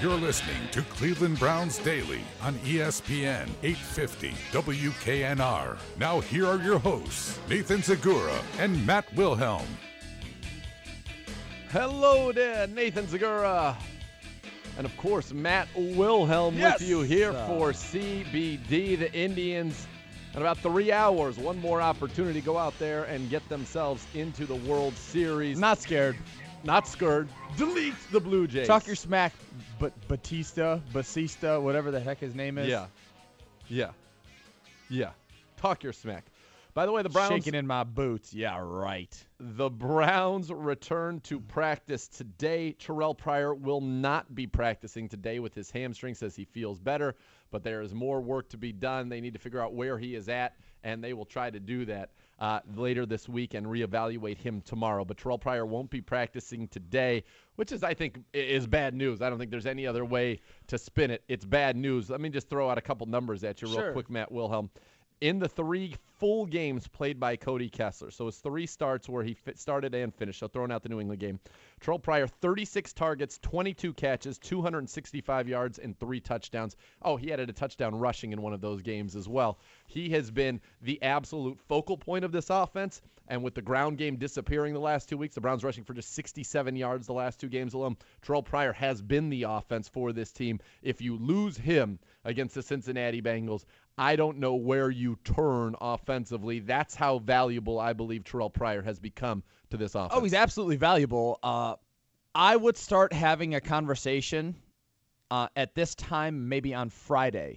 You're listening to Cleveland Browns Daily on ESPN 850 WKNR. Now here are your hosts, Nathan Zagura and Matt Wilhelm. Hello there, Nathan Zagura. And of course, Matt Wilhelm with you here for CBD. The Indians, in about 3 hours, one more opportunity to go out there and get themselves into the World Series. Not scared. Not scared. Delete the Blue Jays. Talk your smack, but Batista, whatever the heck his name is. Yeah. Talk your smack. By the way, the Browns... Shaking in my boots. Yeah, right. The Browns return to practice today. Terrell Pryor will not be practicing today with his hamstring, says he feels better, but there is more work to be done. They need to figure out where he is at, and they will try to do that later this week and reevaluate him tomorrow. But Terrell Pryor won't be practicing today, which is, I think, is bad news. I don't think there's any other way to spin it. It's bad news. Let me just throw out a couple numbers at you real quick, Matt Wilhelm. In the 3 full games played by Cody Kessler, so it's 3 starts where he started and finished, so throwing out the New England game. Terrell Pryor, 36 targets, 22 catches, 265 yards, and 3 touchdowns. Oh, he added a touchdown rushing in one of those games as well. He has been the absolute focal point of this offense, and with the ground game disappearing the last 2 weeks, the Browns rushing for just 67 yards the last 2 games alone, Terrell Pryor has been the offense for this team. If you lose him against the Cincinnati Bengals, I don't know where you turn offensively. That's how valuable I believe Terrell Pryor has become to this offense. Oh, he's absolutely valuable. I would start having a conversation at this time, maybe on Friday,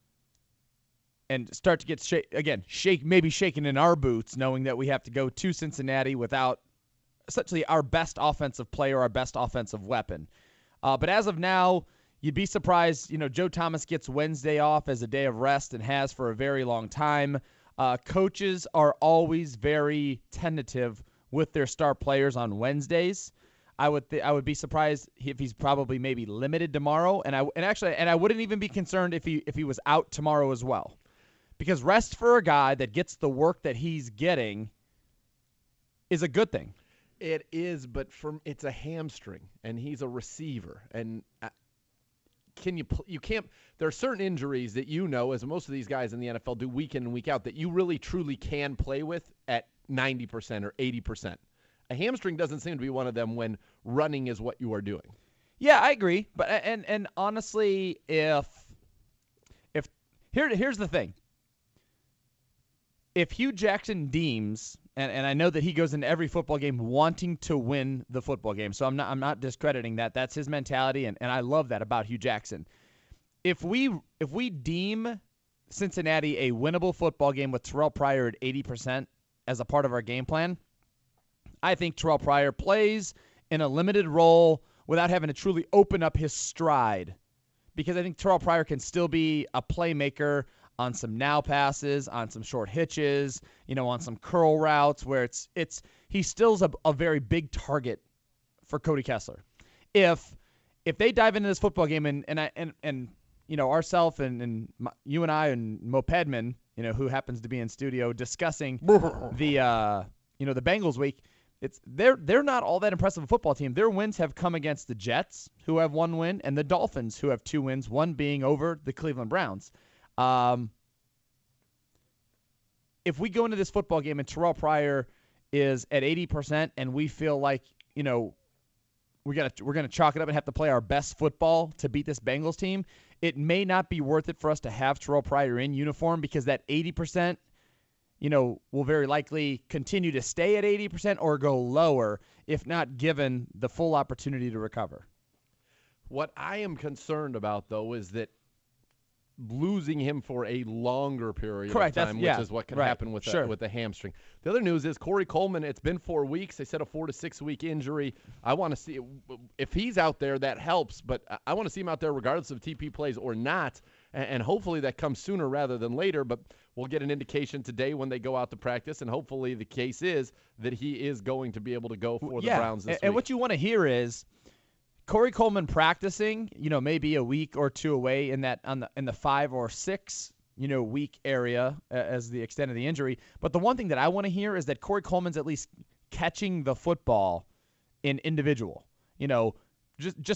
and start to get shaking in our boots, knowing that we have to go to Cincinnati without essentially our best offensive player, our best offensive weapon. But as of now, you'd be surprised, Joe Thomas gets Wednesday off as a day of rest and has for a very long time. Coaches are always very tentative with their star players on Wednesdays. I would be surprised if he's probably maybe limited tomorrow, and I wouldn't even be concerned if he was out tomorrow as well, because rest for a guy that gets the work that he's getting is a good thing. It is, but it's a hamstring, and he's a receiver, and you can't. There are certain injuries that as most of these guys in the NFL do week in and week out, that you really truly can play with at 90% or 80%. A hamstring doesn't seem to be one of them when running is what you are doing. Yeah, I agree. But and honestly, if here's the thing. If Hugh Jackson deems, and I know that he goes into every football game wanting to win the football game, so I'm not discrediting that. That's his mentality, and I love that about Hugh Jackson. If we deem Cincinnati a winnable football game with Terrell Pryor at 80% as a part of our game plan, I think Terrell Pryor plays in a limited role without having to truly open up his stride, because I think Terrell Pryor can still be a playmaker on some now passes, on some short hitches, on some curl routes where he still's a very big target for Cody Kessler. If they dive into this football game and ourselves and you and I and Mo Pedman, who happens to be in studio discussing the Bengals week, they're not all that impressive a football team. Their wins have come against the Jets, who have 1 win, and the Dolphins, who have 2 wins, one being over the Cleveland Browns. If we go into this football game and Terrell Pryor is at 80% and we feel like, we're gonna chalk it up and have to play our best football to beat this Bengals team, it may not be worth it for us to have Terrell Pryor in uniform, because that 80%, will very likely continue to stay at 80% or go lower if not given the full opportunity to recover. What I am concerned about, though, is that losing him for a longer period of time, which is what can happen with the hamstring. The other news is Corey Coleman, it's been 4 weeks. They said a 4 to 6 week injury. I want to see if he's out there, that helps, but I want to see him out there regardless of TP plays or not, and hopefully that comes sooner rather than later, but we'll get an indication today when they go out to practice, and hopefully the case is that he is going to be able to go for the Browns this week. And what you want to hear is Corey Coleman practicing, maybe a week or 2 away in the 5 or 6, week area as the extent of the injury. But the one thing that I want to hear is that Corey Coleman's at least catching the football in individual. Just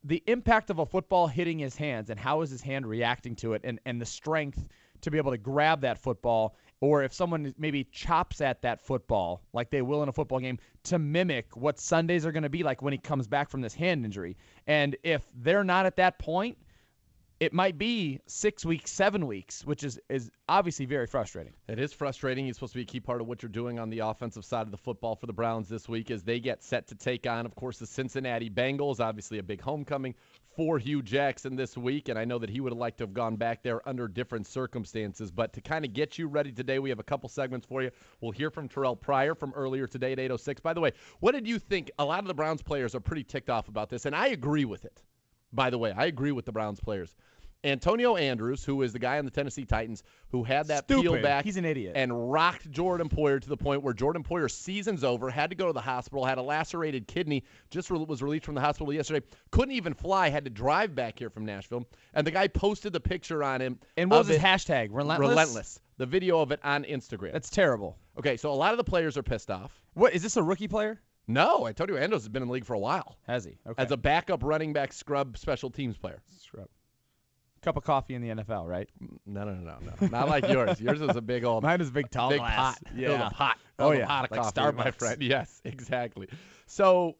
the impact of a football hitting his hands and how is his hand reacting to it and the strength to be able to grab that football, or if someone maybe chops at that football like they will in a football game, to mimic what Sundays are going to be like when he comes back from this hand injury. And if they're not at that point, it might be 6 weeks, 7 weeks, which is obviously very frustrating. It is frustrating. He's supposed to be a key part of what you're doing on the offensive side of the football for the Browns this week as they get set to take on, of course, the Cincinnati Bengals. Obviously a big homecoming for Hugh Jackson this week, and I know that he would have liked to have gone back there under different circumstances. But to kind of get you ready today, we have a couple segments for you. We'll hear from Terrell Pryor from earlier today at 8:06. By the way, what did you think? A lot of the Browns players are pretty ticked off about this, and I agree with it. By the way, I agree with the Browns players. Antonio Andrews, who is the guy on the Tennessee Titans who had that peel back. He's an idiot. And rocked Jordan Poyer to the point where Jordan Poyer's season's over, had to go to the hospital, had a lacerated kidney, just was released from the hospital yesterday, couldn't even fly, had to drive back here from Nashville. And the guy posted the picture on him. And what was his hashtag? Relentless? Relentless. The video of it on Instagram. That's terrible. Okay, so a lot of the players are pissed off. What, is this a rookie player? No, Antonio Andrews has been in the league for a while. Has he? Okay. As a backup running back scrub special teams player. Scrub. Cup of coffee in the NFL, right? No. Not like yours. Yours is a big old. Mine is a big tall big glass. pot. Yeah. It was a pot. Oh, It was yeah. a pot of Like coffee, Starbucks. my friend. Yes, exactly. So,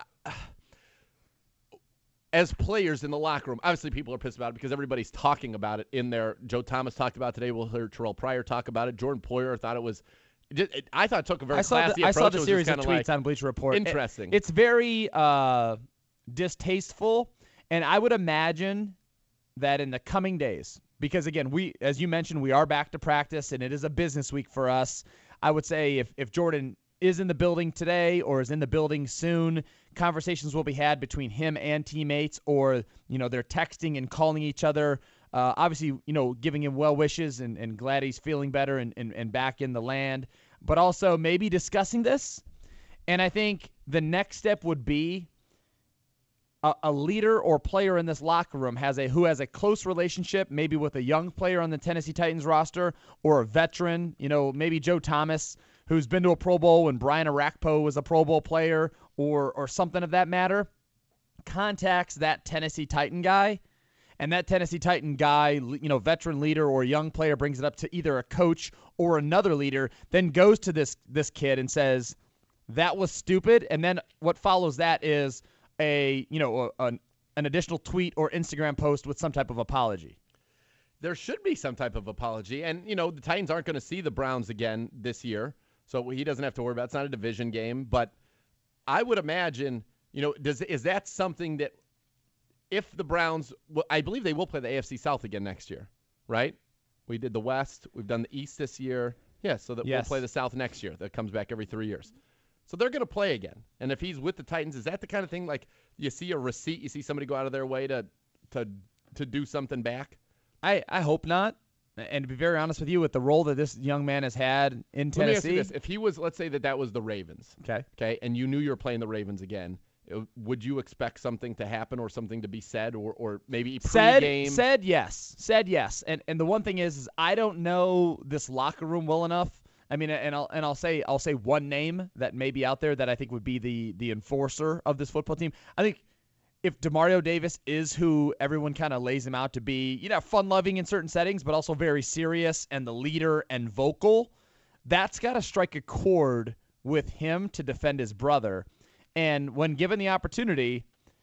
as players in the locker room, obviously people are pissed about it because everybody's talking about it in there. Joe Thomas talked about it today. We'll hear Terrell Pryor talk about it. Jordan Poyer thought it was. I thought it took a very classy approach. I saw the It was series just of kinda tweets on Bleacher Report. Interesting. It's very distasteful, and I would imagine that in the coming days, because again, as you mentioned, we are back to practice, and it is a business week for us. I would say if Jordan is in the building today or is in the building soon, conversations will be had between him and teammates, or they're texting and calling each other. Obviously, giving him well wishes and glad he's feeling better and back in the land, but also maybe discussing this. And I think the next step would be a leader or player in this locker room who has a close relationship, maybe with a young player on the Tennessee Titans roster or a veteran, maybe Joe Thomas, who's been to a Pro Bowl when Brian Arakpo was a Pro Bowl player or something of that matter, contacts that Tennessee Titan guy. And that Tennessee Titan guy, veteran leader or young player, brings it up to either a coach or another leader, then goes to this kid and says, that was stupid. And then what follows that is an additional tweet or Instagram post with some type of apology. There should be some type of apology. And, the Titans aren't going to see the Browns again this year, so he doesn't have to worry about it. It's not a division game. But I would imagine, is that something that if the Browns – I believe they will play the AFC South again next year, right? We did the West. We've done the East this year. Yeah, so that we'll play the South next year. That comes back every 3 years. So they're going to play again. And if he's with the Titans, is that the kind of thing like you see a receipt, you see somebody go out of their way to do something back? I hope not. And to be very honest with you, with the role that this young man has had in Tennessee. Let me ask you this. If he was, let's say that was the Ravens. Okay, and you knew you were playing the Ravens again, would you expect something to happen or something to be said or maybe pregame? Said yes. And the one thing is I don't know this locker room well enough. I mean, I'll say one name that may be out there that I think would be the enforcer of this football team. I think if Demario Davis is who everyone kind of lays him out to be, fun-loving in certain settings, but also very serious and the leader and vocal, that's got to strike a chord with him to defend his brother. And when given the opportunity,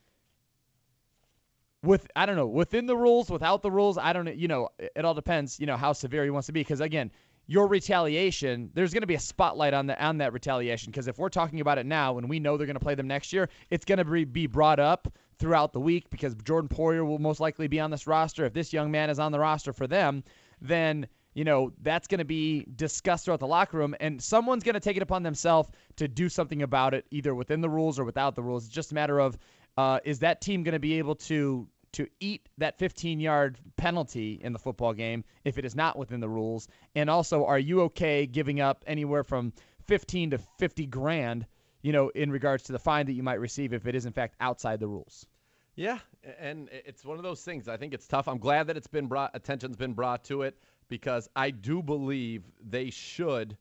within the rules, without the rules, it all depends, how severe he wants to be. Because again, your retaliation, there's going to be a spotlight on that retaliation. Because if we're talking about it now and we know they're going to play them next year, it's going to be brought up throughout the week because Jordan Poyer will most likely be on this roster. If this young man is on the roster for them, then that's going to be discussed throughout the locker room, and someone's going to take it upon themselves to do something about it, either within the rules or without the rules. It's just a matter of is that team going to be able to eat that 15-yard penalty in the football game if it is not within the rules? And also, are you okay giving up anywhere from $15 to $50,000, in regards to the fine that you might receive if it is in fact outside the rules? Yeah, and it's one of those things. I think it's tough. I'm glad that attention's been brought to it because I do believe they should,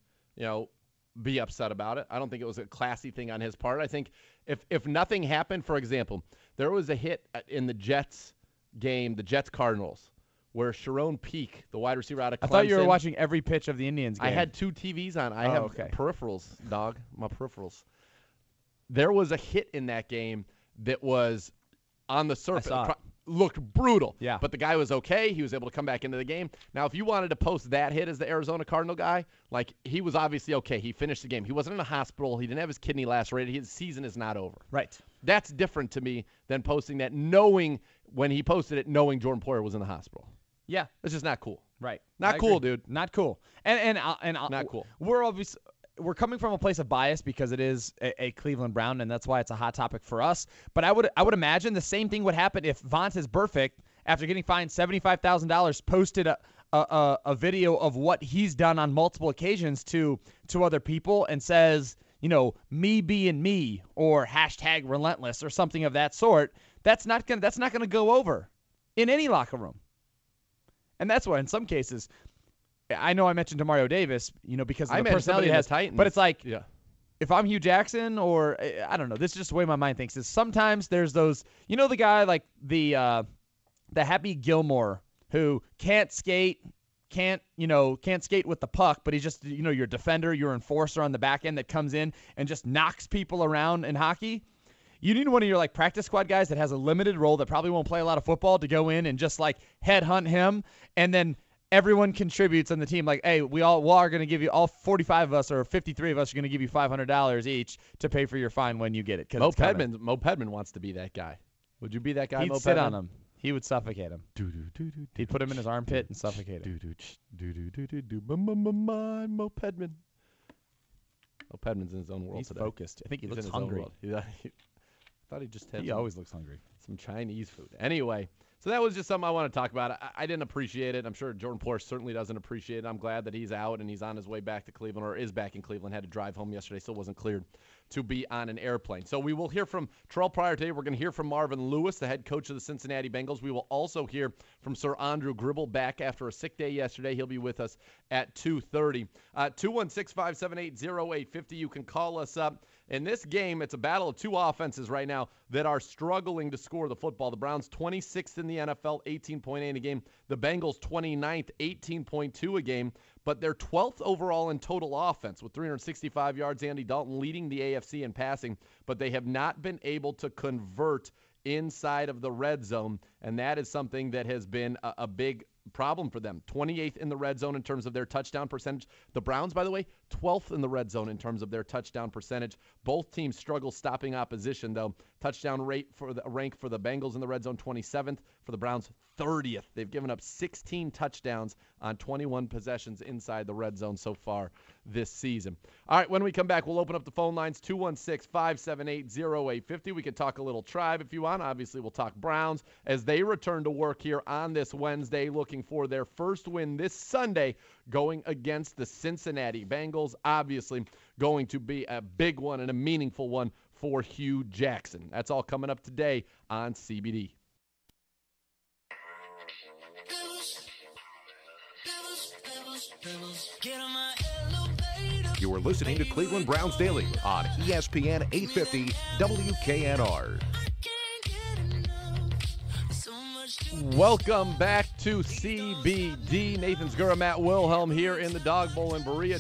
be upset about it. I don't think it was a classy thing on his part. I think if nothing happened, for example, There was a hit in the Jets game, the Jets-Cardinals, where Sharon Peak, the wide receiver out of Clemson. I thought you were watching every pitch of the Indians game. I had 2 TVs on. I have okay. peripherals, dog. My peripherals. There was a hit in that game that was on the surface. Looked brutal. Yeah. But the guy was okay. He was able to come back into the game. Now, if you wanted to post that hit as the Arizona Cardinal guy, like, he was obviously okay. He finished the game. He wasn't in a hospital. He didn't have his kidney lacerated. His season is not over. Right. That's different to me than posting that knowing, when he posted it, knowing Jordan Poyer was in the hospital. Yeah. It's just not cool. Right. Not cool, dude. Not cool. And not cool. We're coming from a place of bias because it is a Cleveland Brown, and that's why it's a hot topic for us. But I would imagine the same thing would happen if Vontaze Burfict, after getting fined $75,000, posted a video of what he's done on multiple occasions to other people and says, me being me, or #relentless, or something of that sort. That's not gonna go over in any locker room. And that's why in some cases, I know I mentioned Demario Davis, because of the personality he has, but it's like, if I'm Hugh Jackson, or I don't know, this is just the way my mind thinks, is sometimes there's those, the guy like the Happy Gilmore who can't skate with the puck, but he's just, your defender, your enforcer on the back end that comes in and just knocks people around in hockey. You need one of your like practice squad guys that has a limited role that probably won't play a lot of football to go in and just like headhunt him, and then everyone contributes on the team. Like, hey, we are going to give you, all 45 of us or 53 of us are going to give you $500 each to pay for your fine when you get it. Mo Pedman wants to be that guy. Would you be that guy, Mo Pedman? He'd sit on him. He would suffocate him. He'd put him in his armpit and suffocate him. Mo Pedman. Mo Pedman's in his own world He's today. Focused. I think he looks hungry. I thought he just had. He always looks hungry. Some Chinese food. Anyway, so that was just something I want to talk about. I didn't appreciate it. I'm sure Jordan Poyer certainly doesn't appreciate it. I'm glad that he's out and he's on his way back to Cleveland, or is back in Cleveland. Had to drive home yesterday, still wasn't cleared to be on an airplane. So we will hear from Terrell Pryor today. We're going to hear from Marvin Lewis, the head coach of the Cincinnati Bengals. We will also hear from Sir Andrew Gribble, back after a sick day yesterday. He'll be with us at 2:30. 216-578-0850. You can call us up. In this game, it's a battle of two offenses right now that are struggling to score the football. The Browns 26th in the NFL, 18.8 a game. The Bengals 29th, 18.2 a game. But they're 12th overall in total offense with 365 yards. Andy Dalton leading the AFC in passing, but they have not been able to convert inside of the red zone, and that is something that has been a big problem for them. 28th in the red zone in terms of their touchdown percentage. The Browns, by the way, 12th in the red zone in terms of their touchdown percentage. Both teams struggle stopping opposition, though. Touchdown rate for the rank for the Bengals in the red zone, 27th. For the Browns, 30th. They've given up 16 touchdowns on 21 possessions inside the red zone so far this season. All right, when we come back, we'll open up the phone lines, 216-578-0850. We can talk a little Tribe if you want. Obviously, we'll talk Browns as they return to work here on this Wednesday, looking for their first win this Sunday, going against the Cincinnati Bengals. Obviously, going to be a big one and a meaningful one for Hugh Jackson. That's all coming up today on CBD. You are listening to Cleveland Browns Daily on ESPN 850 WKNR. Welcome back to CBD. Nathan Zgura, Matt Wilhelm here in the Dog Bowl in Berea,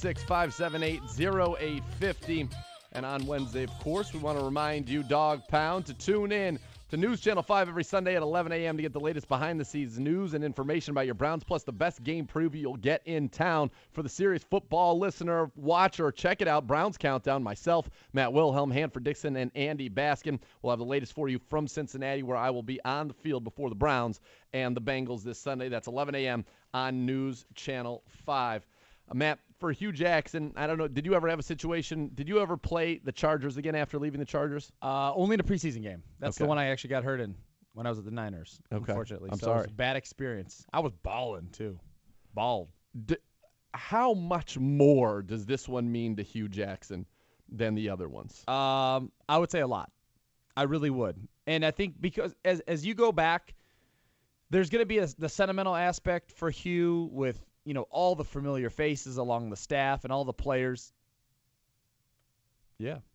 216-578-0850. And on Wednesday, of course, we want to remind you, Dog Pound, to tune in to News Channel 5 every Sunday at 11 a.m. to get the latest behind-the-scenes news and information about your Browns, plus the best game preview you'll get in town. For the serious football listener, watcher, check it out, Browns Countdown. Myself, Matt Wilhelm, Hanford Dixon, and Andy Baskin will have the latest for you from Cincinnati, where I will be on the field before the Browns and the Bengals this Sunday. That's 11 a.m. on News Channel 5. Matt, for Hugh Jackson, I don't know, did you ever have a situation, did you ever play the Chargers again after leaving the Chargers? Only in a preseason game. That's Okay. the one I actually got hurt in when I was at the Niners, unfortunately. I'm so sorry. It was a bad experience. I was balling, too. Balled. How much more does this one mean to Hugh Jackson than the other ones? I would say a lot. I really would. And I think because as you go back, there's going to be the sentimental aspect for Hugh with, all the familiar faces along the staff and all the players. Yeah.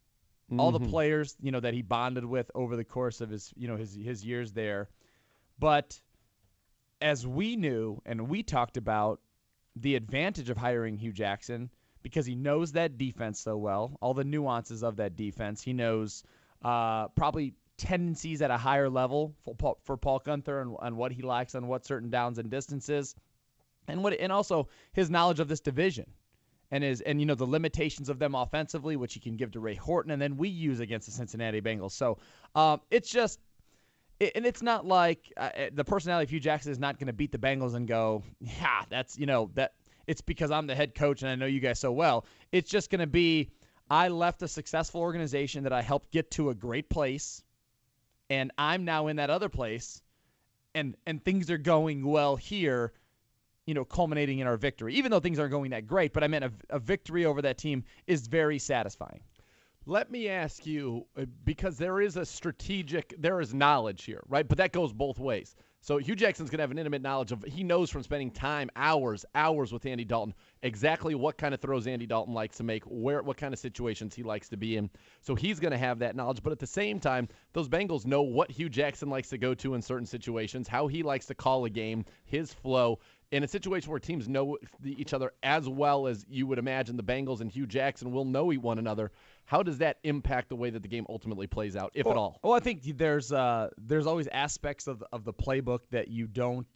all the players, that he bonded with over the course of his years there. But as we knew and we talked about the advantage of hiring Hugh Jackson, because he knows that defense so well, all the nuances of that defense. He knows probably tendencies at a higher level for Paul Guenther and what he likes on what certain downs and distances, and also his knowledge of this division and the limitations of them offensively, which he can give to Ray Horton, and then we use against the Cincinnati Bengals. So it's just. And it's not like the personality of Hugh Jackson is not going to beat the Bengals and go, yeah, that's, that it's because I'm the head coach and I know you guys so well. It's just going to be, I left a successful organization that I helped get to a great place, and I'm now in that other place, and things are going well here, culminating in our victory. Even though things aren't going that great, but I meant a victory over that team is very satisfying. Let me ask you, because there is knowledge here, right? But that goes both ways. So Hugh Jackson's going to have an intimate knowledge he knows from spending time, hours with Andy Dalton, exactly what kind of throws Andy Dalton likes to make, what kind of situations he likes to be in. So he's going to have that knowledge. But at the same time, those Bengals know what Hugh Jackson likes to go to in certain situations, how he likes to call a game, his flow. In a situation where teams know each other as well as you would imagine the Bengals and Hugh Jackson will know one another, how does that impact the way that the game ultimately plays out, if at all? Well, I think there's always aspects of the playbook that you don't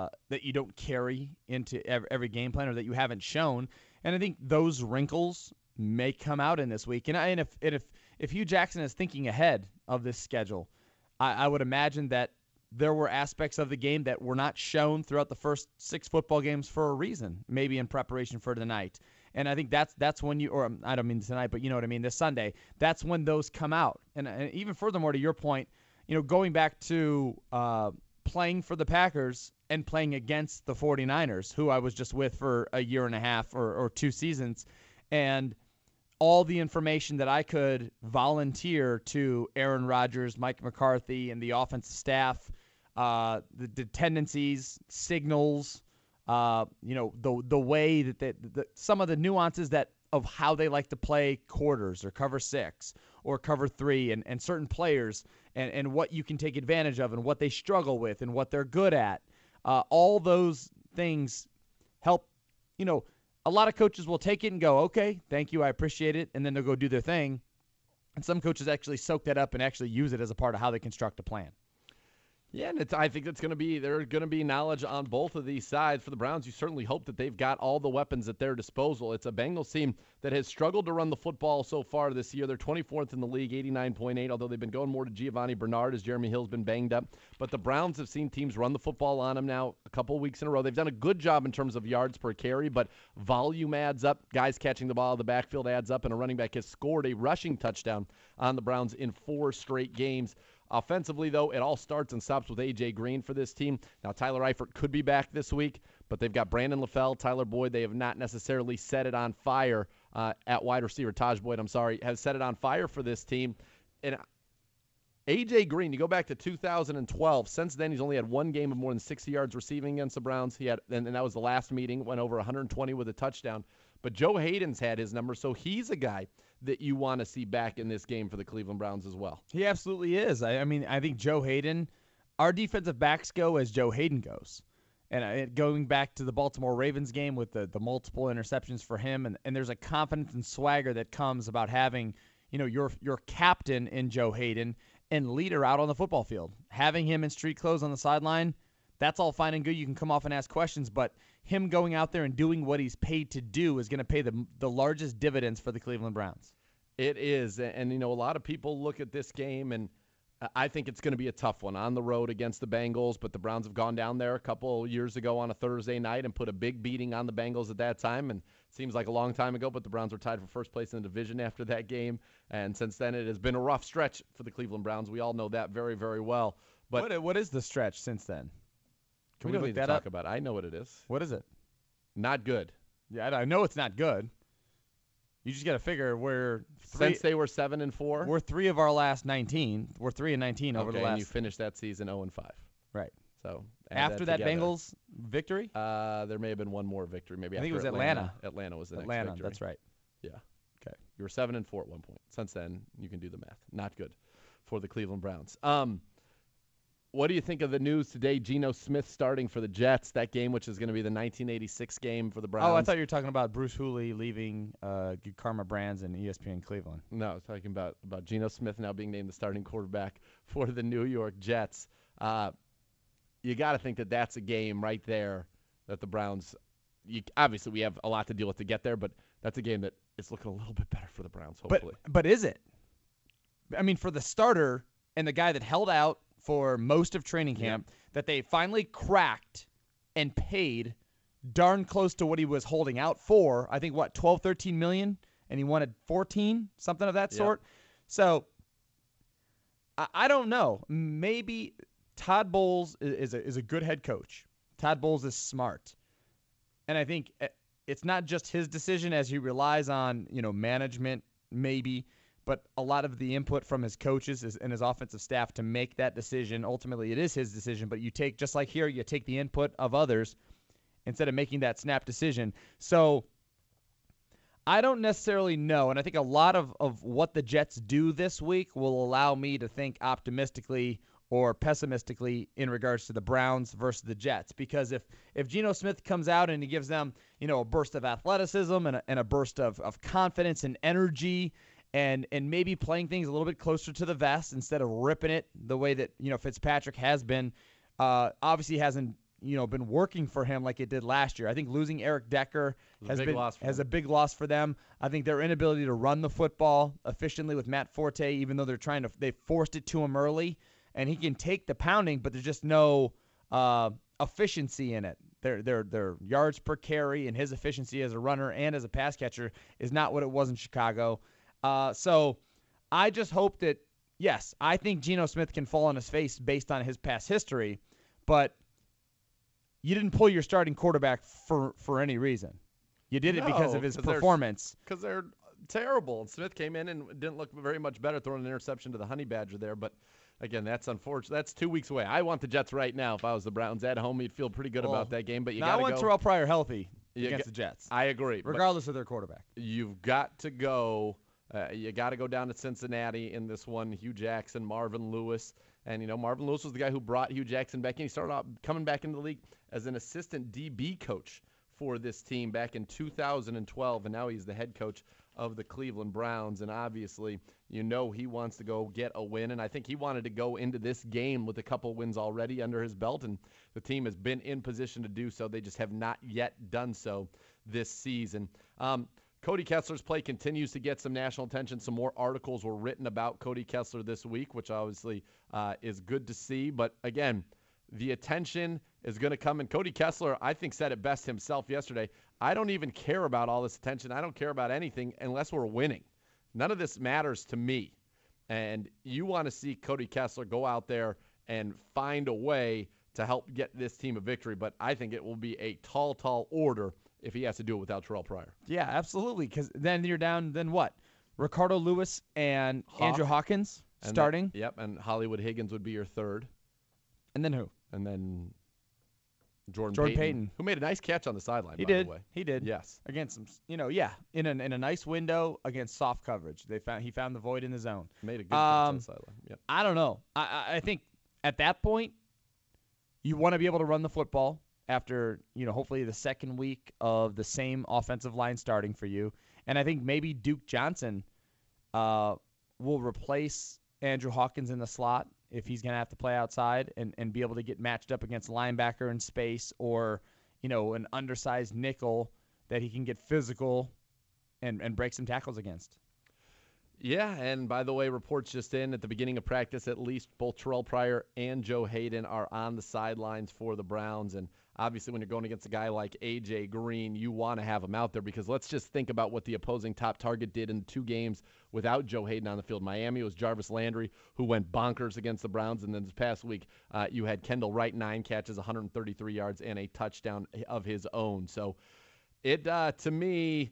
carry into every game plan, or that you haven't shown, and I think those wrinkles may come out in this week. And if Hugh Jackson is thinking ahead of this schedule, I would imagine that there were aspects of the game that were not shown throughout the first 6 football games for a reason, maybe in preparation for tonight. And I think that's when or I don't mean tonight, but you know what I mean, this Sunday, that's when those come out. And even furthermore, to your point, going back to playing for the Packers and playing against the 49ers, who I was just with for a year and a half or 2 seasons, and all the information that I could volunteer to Aaron Rodgers, Mike McCarthy, and the offensive staff, the tendencies, signals, the way that some of the nuances of how they like to play quarters or cover 6 or cover 3 and certain players and what you can take advantage of and what they struggle with and what they're good at. All those things help, a lot of coaches will take it and go, okay, thank you, I appreciate it, and then they'll go do their thing. And some coaches actually soak that up and actually use it as a part of how they construct a plan. Yeah, and I think there's going to be knowledge on both of these sides. For the Browns, you certainly hope that they've got all the weapons at their disposal. It's a Bengals team that has struggled to run the football so far this year. They're 24th in the league, 89.8, although they've been going more to Giovanni Bernard as Jeremy Hill's been banged up. But the Browns have seen teams run the football on them now a couple of weeks in a row. They've done a good job in terms of yards per carry, but volume adds up. Guys catching the ball in the backfield adds up, and a running back has scored a rushing touchdown on the Browns in 4 straight games. Offensively, though, it all starts and stops with A.J. Green for this team. Now, Tyler Eifert could be back this week, but they've got Brandon LaFell, Tyler Boyd. They have not necessarily set it on fire at wide receiver. Taj Boyd, has set it on fire for this team. And A.J. Green, you go back to 2012. Since then, he's only had 1 game of more than 60 yards receiving against the Browns. And that was the last meeting, went over 120 with a touchdown. But Joe Hayden's had his number, so he's a guy that you want to see back in this game for the Cleveland Browns as well. He absolutely is. I think Joe Hayden, our defensive backs go as Joe Hayden goes. And going back to the Baltimore Ravens game with the multiple interceptions for him, and there's a confidence and swagger that comes about having, your captain in Joe Hayden and leader out on the football field. Having him in street clothes on the sideline, that's all fine and good. You can come off and ask questions, but him going out there and doing what he's paid to do is going to pay the largest dividends for the Cleveland Browns. It is, and a lot of people look at this game, and I think it's going to be a tough one on the road against the Bengals, but the Browns have gone down there a couple years ago on a Thursday night and put a big beating on the Bengals at that time, and it seems like a long time ago, but the Browns were tied for first place in the division after that game, and since then it has been a rough stretch for the Cleveland Browns. We all know that very, very well. But what is the stretch since then? Can we look that up? About it. I know what it is. What is it? Not good. Yeah, I know it's not good. You just got to figure since they were 7-4, we're 3 of our last 19. We're 3-19 over the last. And you finished that season 0-5. Right. So after that Bengals victory, there may have been one more victory. Maybe I think it was Atlanta. Atlanta. Atlanta was the next victory. That's right. Yeah. Okay. You were 7-4 at one point. Since then, you can do the math. Not good for the Cleveland Browns. What do you think of the news today? Geno Smith starting for the Jets, that game which is going to be the 1986 game for the Browns. Oh, I thought you were talking about Bruce Hooley leaving Karma Brands and ESPN Cleveland. No, I was talking about Geno Smith now being named the starting quarterback for the New York Jets. You got to think that that's a game right there that the Browns obviously we have a lot to deal with to get there, but that's a game that is looking a little bit better for the Browns, hopefully. But is it? I mean, for the starter and the guy that held out for most of training camp, that they finally cracked and paid darn close to what he was holding out for. I think, 12, 13 million, and he wanted 14, something of that sort. So I don't know. Maybe Todd Bowles is a good head coach. Todd Bowles is smart. And I think it's not just his decision as he relies on, management maybe, but a lot of the input from his coaches and his offensive staff to make that decision. Ultimately, it is his decision, but you take, just like here, you take the input of others instead of making that snap decision. So I don't necessarily know, and I think a lot of what the Jets do this week will allow me to think optimistically or pessimistically in regards to the Browns versus the Jets. Because if Geno Smith comes out and he gives them, a burst of athleticism and a burst of confidence and energy, and maybe playing things a little bit closer to the vest instead of ripping it the way that, Fitzpatrick has been, obviously hasn't, been working for him like it did last year. I think losing Eric Decker has a big loss for them. I think their inability to run the football efficiently with Matt Forte, even though they forced it to him early, and he can take the pounding, but there's just no efficiency in it. Their yards per carry and his efficiency as a runner and as a pass catcher is not what it was in Chicago. So I just hope that, yes, I think Geno Smith can fall on his face based on his past history, but you didn't pull your starting quarterback for any reason. You did it because of his performance. Because they're terrible. And Smith came in and didn't look very much better, throwing an interception to the Honey Badger there. But, again, that's unfortunate. That's 2 weeks away. I want the Jets right now. If I was the Browns at home, you'd feel pretty good about that game. But you got to go. I want Terrell Pryor healthy against the Jets. I agree. Regardless of their quarterback. You've got to go. You got to go down to Cincinnati in this one. Hugh Jackson, Marvin Lewis. And, Marvin Lewis was the guy who brought Hugh Jackson back in. He started out coming back into the league as an assistant DB coach for this team back in 2012. And now he's the head coach of the Cleveland Browns. And obviously, he wants to go get a win. And I think he wanted to go into this game with a couple wins already under his belt. And the team has been in position to do so. They just have not yet done so this season. Cody Kessler's play continues to get some national attention. Some more articles were written about Cody Kessler this week, which obviously is good to see. But, again, the attention is going to come. And Cody Kessler, I think, said it best himself yesterday. I don't even care about all this attention. I don't care about anything unless we're winning. None of this matters to me. And you want to see Cody Kessler go out there and find a way to help get this team a victory. But I think it will be a tall, tall order if he has to do it without Terrell Pryor. Yeah, absolutely, because then you're down, then what? Ricardo Lewis and Andrew Hawkins starting? And Hollywood Higgins would be your third. And then who? And then Jordan Payton, who made a nice catch on the sideline, by the way. He did. Yes. Against some, in a nice window against soft coverage. He found the void in the zone. Made a good catch on the sideline. Yep. I don't know. I think at that point, you want to be able to run the football after, hopefully the second week of the same offensive line starting for you. And I think maybe Duke Johnson will replace Andrew Hawkins in the slot if he's going to have to play outside and be able to get matched up against linebacker in space or, an undersized nickel that he can get physical and break some tackles against. Yeah, and by the way, reports just in at the beginning of practice, at least both Terrell Pryor and Joe Hayden are on the sidelines for the Browns. And obviously when you're going against a guy like A.J. Green, you want to have him out there because let's just think about what the opposing top target did in 2 games without Joe Hayden on the field. Miami was Jarvis Landry, who went bonkers against the Browns. And then this past week, you had Kendall Wright, 9 catches, 133 yards, and a touchdown of his own. So it, to me,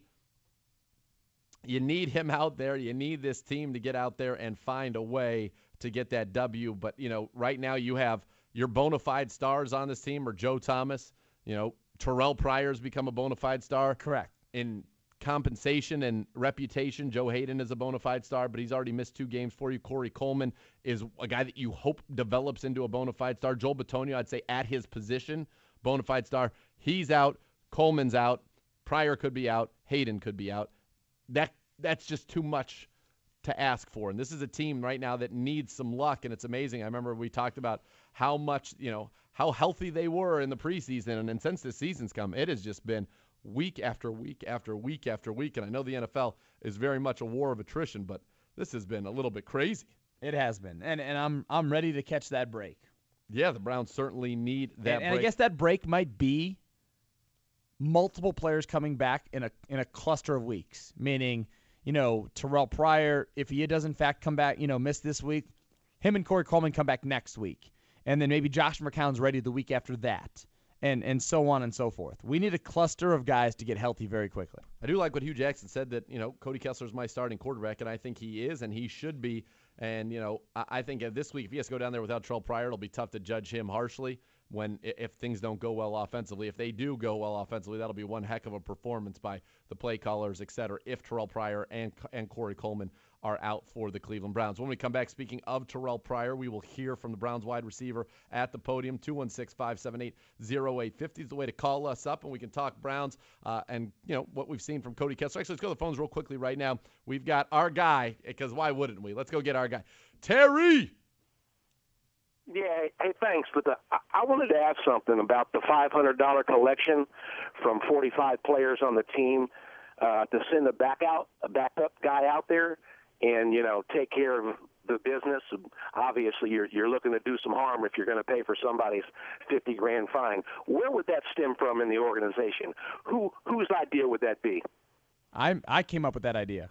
you need him out there. You need this team to get out there and find a way to get that W. But, right now you have your bona fide stars on this team are Joe Thomas. Terrell Pryor's become a bona fide star. Correct. In compensation and reputation, Joe Hayden is a bona fide star, but he's already missed 2 games for you. Corey Coleman is a guy that you hope develops into a bona fide star. Joel Bitonio, I'd say at his position, bona fide star. He's out. Coleman's out. Pryor could be out. Hayden could be out. That's just too much to ask for. And this is a team right now that needs some luck, and it's amazing. I remember we talked about how much, how healthy they were in the preseason, and since this season's come, it has just been week after week after week after week. And I know the NFL is very much a war of attrition, but this has been a little bit crazy. It has been, and I'm ready to catch that break. Yeah, the Browns certainly need that break. And I guess that break might be multiple players coming back in a cluster of weeks, meaning, Terrell Pryor, if he does in fact come back, miss this week, him and Corey Coleman come back next week. And then maybe Josh McCown's ready the week after that, and so on and so forth. We need a cluster of guys to get healthy very quickly. I do like what Hugh Jackson said, that, Cody Kessler's my starting quarterback, and I think he is, and he should be. And, I think this week, if he has to go down there without Terrell Pryor, it'll be tough to judge him harshly if things don't go well offensively. If they do go well offensively, that'll be one heck of a performance by the play callers, et cetera, if Terrell Pryor and Corey Coleman are out for the Cleveland Browns. When we come back, speaking of Terrell Pryor, we will hear from the Browns wide receiver at the podium. 216-578-0850 is the way to call us up, and we can talk Browns and, what we've seen from Cody Kessler. Actually, let's go to the phones real quickly right now. We've got our guy, because why wouldn't we? Let's go get our guy. Terry! Yeah, hey, thanks. But I wanted to ask something about the $500 collection from 45 players on the team to send a backup guy out there and, take care of the business. Obviously, you're looking to do some harm if you're going to pay for somebody's $50,000 fine. Where would that stem from in the organization? Whose idea would that be? I came up with that idea.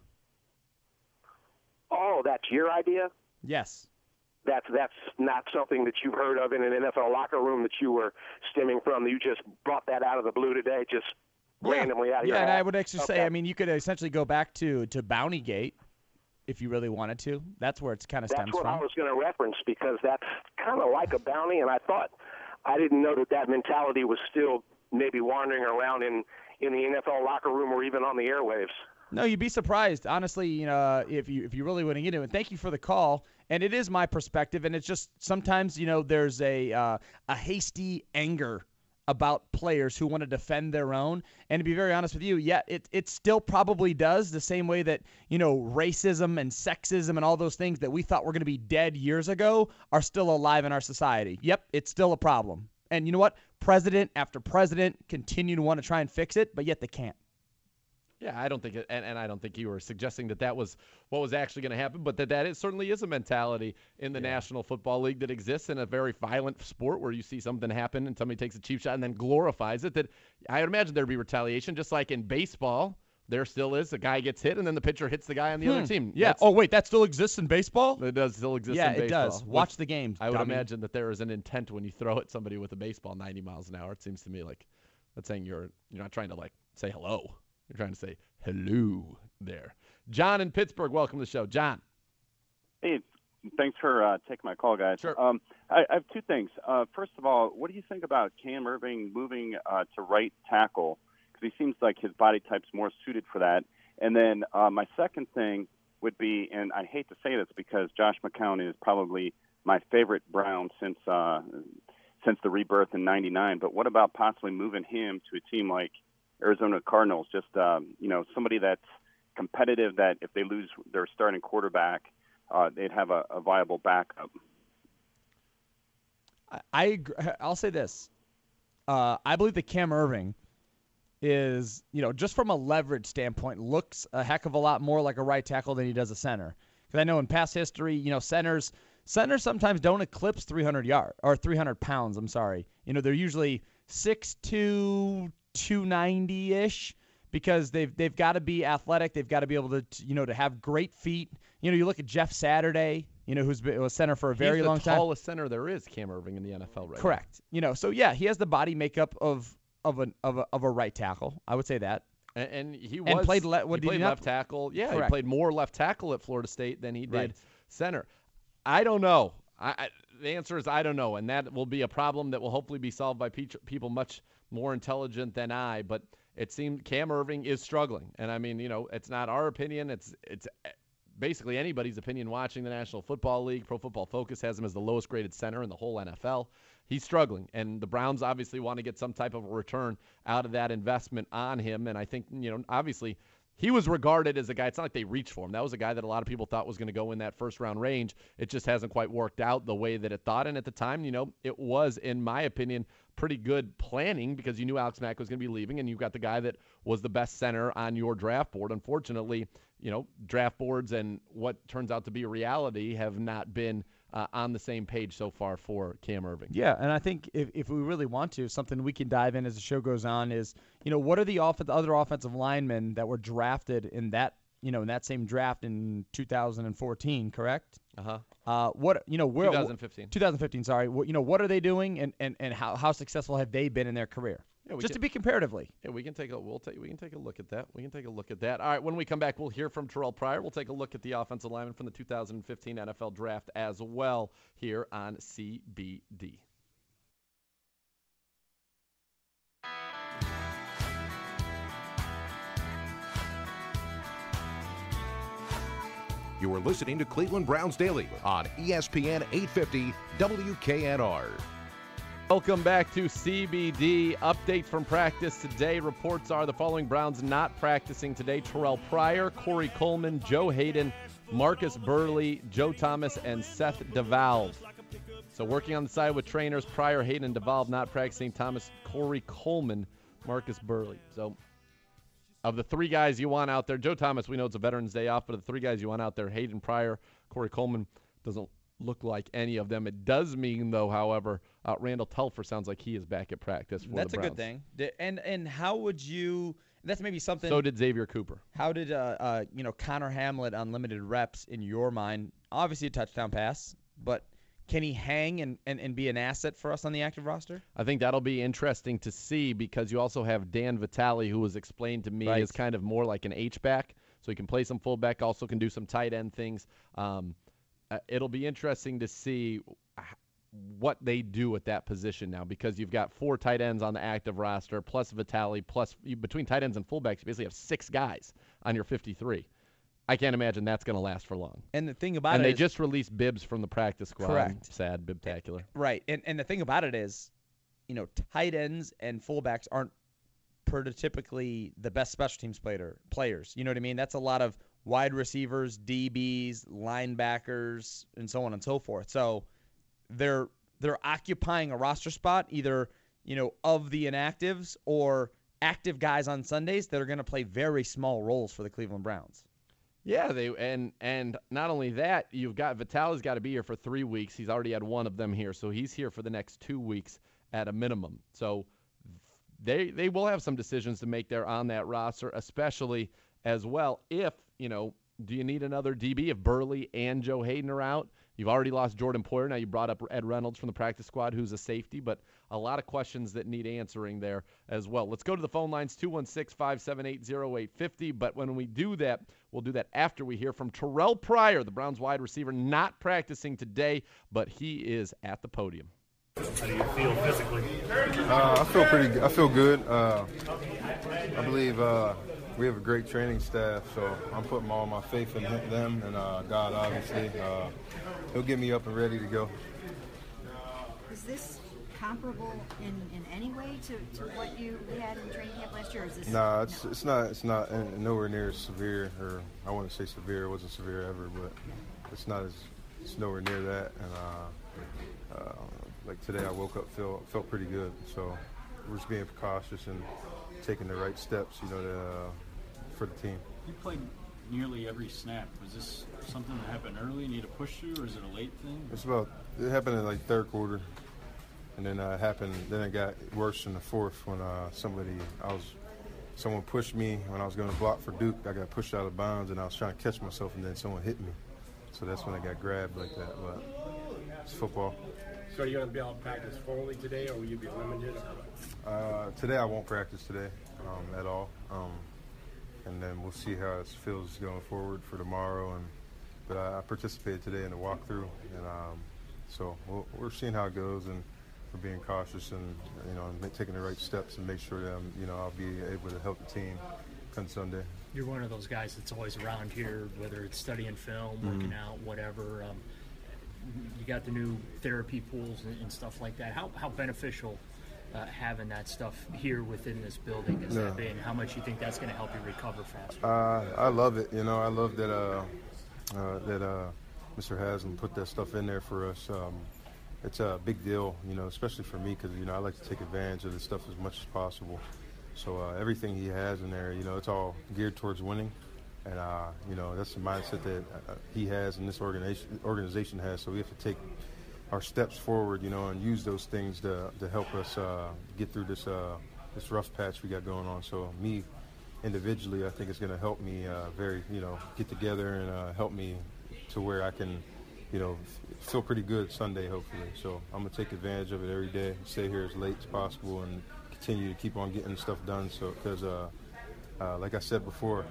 Oh, that's your idea? Yes. That's not something that you've heard of in an NFL locker room that you were stemming from. You just brought that out of the blue today, just randomly out of your hat. Yeah, and I would actually say, you could essentially go back to Bountygate if you really wanted to. That's where it's kind of stems from. That's what I was going to reference, because that's kind of like a bounty, and I didn't know that mentality was still maybe wandering around in the NFL locker room or even on the airwaves. No, you'd be surprised, honestly. If you really want to get into it. And thank you for the call. And it is my perspective, and it's just sometimes there's a hasty anger about players who want to defend their own. And to be very honest with you, yeah, it still probably does, the same way that racism and sexism and all those things that we thought were going to be dead years ago are still alive in our society. Yep, it's still a problem. And you know what? President after president continue to want to try and fix it, but yet they can't. Yeah, I don't think it, and I don't think you were suggesting that was what was actually going to happen, but that certainly is a mentality in the National Football League that exists in a very violent sport where you see something happen and somebody takes a cheap shot and then glorifies it. That I would imagine there'd be retaliation, just like in baseball. There still is. A guy gets hit, and then the pitcher hits the guy on the other team. Yeah. Wait, that still exists in baseball? It does still exist in baseball. Yeah, it does. Watch the games. I would imagine that there is an intent when you throw at somebody with a baseball 90 miles an hour. It seems to me like that's saying you're not trying to say hello. You're trying to say hello there. John in Pittsburgh, welcome to the show. John. Hey, thanks for taking my call, guys. Sure. I have two things. First of all, what do you think about Cam Irving moving to right tackle? Because he seems like his body type's more suited for that. And then my second thing would be, and I hate to say this because Josh McCown is probably my favorite Brown since the rebirth in '99, but what about possibly moving him to a team like Arizona Cardinals, just somebody that's competitive, that if they lose their starting quarterback, they'd have a viable backup. I agree. I'll say this. I believe that Cam Irving is, just from a leverage standpoint, looks a heck of a lot more like a right tackle than he does a center. Because I know in past history, centers sometimes don't eclipse 300 yards or 300 pounds. I'm sorry. They're usually 6'2", 290-ish, because they've got to be athletic. They've got to be able to to have great feet. You look at Jeff Saturday, who's been a center for a very long time. He's the tallest center there is, Cam Irving, in the NFL right Correct. now. So yeah, he has the body makeup of a right tackle. I would say that. And he played left tackle. Yeah, Correct. He played more left tackle at Florida State than he did center. I don't know. The answer is I don't know, and that will be a problem that will hopefully be solved by people much more intelligent than I. But it seemed Cam Erving is struggling. And I mean, it's not our opinion. It's basically anybody's opinion watching the National Football League. Pro Football Focus has him as the lowest graded center in the whole NFL. He's struggling, and the Browns obviously want to get some type of a return out of that investment on him. And I think, obviously he was regarded as a guy. It's not like they reached for him. That was a guy that a lot of people thought was going to go in that first-round range. It just hasn't quite worked out the way that it thought. And at the time, it was, in my opinion, pretty good planning because you knew Alex Mack was going to be leaving, and you've got the guy that was the best center on your draft board. Unfortunately, draft boards and what turns out to be a reality have not been on the same page so far for Cam Erving. Yeah, and I think if we really want to, something we can dive in as the show goes on is, what are the other offensive linemen that were drafted in that, in that same draft in 2014, correct? What 2015. 2015, sorry. What are they doing and how successful have they been in their career? Yeah, to be comparatively. Yeah, we can take a look at that. All right, when we come back, we'll hear from Terrell Pryor. We'll take a look at the offensive lineman from the 2015 NFL Draft as well here on CBD. You are listening to Cleveland Browns Daily on ESPN 850 WKNR. Welcome back to CBD. Updates from practice today. Reports are the following Browns not practicing today: Terrell Pryor, Corey Coleman, Joe Hayden, Marcus Burley, Joe Thomas, and Seth DeValve. So working on the side with trainers, Pryor, Hayden, and DeValve not practicing. Thomas, Corey Coleman, Marcus Burley. So of the three guys you want out there, Joe Thomas, we know it's a Veterans Day off, but of the three guys you want out there, Hayden, Pryor, Corey Coleman, doesn't look like any of them. It does mean, though, however, Randall Telfer sounds like he is back at practice for the Browns. That's a good thing. And how would you – that's maybe something – So did Xavier Cooper. How did, Connor Hamlet on limited reps in your mind? Obviously a touchdown pass, but can he hang and be an asset for us on the active roster? I think that'll be interesting to see because you also have Dan Vitale, who was explained to me as kind of more like an H-back. So he can play some fullback, also can do some tight end things. It'll be interesting to see what they do at that position now because you've got 4 tight ends on the active roster plus Vitale, plus between tight ends and fullbacks, you basically have 6 guys on your 53. I can't imagine that's going to last for long. And the thing about they just released Bibbs from the practice squad. Correct. Sad, Bibtacular. Right. And the thing about it is, tight ends and fullbacks aren't prototypically the best special teams players. You know what I mean? That's a lot of wide receivers, DBs, linebackers, and so on and so forth. So they're occupying a roster spot either, of the inactives or active guys on Sundays that are going to play very small roles for the Cleveland Browns. Yeah, and not only that, you've got Vitale's got to be here for 3 weeks. He's already had one of them here, so he's here for the next 2 weeks at a minimum. So they will have some decisions to make there on that roster, especially as well if, do you need another DB if Burley and Joe Hayden are out? You've already lost Jordan Poyer. Now you brought up Ed Reynolds from the practice squad, who's a safety, but a lot of questions that need answering there as well. Let's go to the phone lines, 216-578-0850. But when we do that, we'll do that after we hear from Terrell Pryor, the Browns wide receiver, not practicing today, but he is at the podium. How do you feel physically? I feel pretty good. I feel good. I believe we have a great training staff, so I'm putting all my faith in them and God, obviously. He'll get me up and ready to go. Is this comparable in any way to what you had in training camp last year? Or is this it's not nowhere near as severe, or I wouldn't say severe. It wasn't severe ever, but it's nowhere near that. And like today, I woke up felt pretty good. So we're just being cautious and taking the right steps, for the team. You played nearly every snap. Was this something that happened early and you had to push through, or is it a late thing? It happened in third quarter, and then it got worse in the fourth when someone pushed me when I was going to block for Duke. I got pushed out of bounds, and I was trying to catch myself, and then someone hit me. So that's when I got grabbed like that. But it's football. So are you going to be able to practice formally today, or will you be limited? Today I won't practice today at all. And then we'll see how it feels going forward for tomorrow. But I participated today in the walkthrough, and so we're seeing how it goes. And for being cautious and taking the right steps and make sure that I'll be able to help the team come Sunday. You're one of those guys that's always around here, whether it's studying film, working out, whatever. You got the new therapy pools and stuff like that. How beneficial having that stuff here within this building has that been? How much you think that's going to help you recover faster? I love it. I love that Mr. Haslam put that stuff in there for us. It's a big deal, especially for me because I like to take advantage of this stuff as much as possible. So everything he has in there, it's all geared towards winning. And, that's the mindset that he has and this organization has. So we have to take our steps forward, and use those things to help us get through this rough patch we got going on. So me, individually, I think it's going to help me get together and help me to where I can, feel pretty good Sunday, hopefully. So I'm going to take advantage of it every day, stay here as late as possible, and continue to keep on getting stuff done. So, because, like I said before,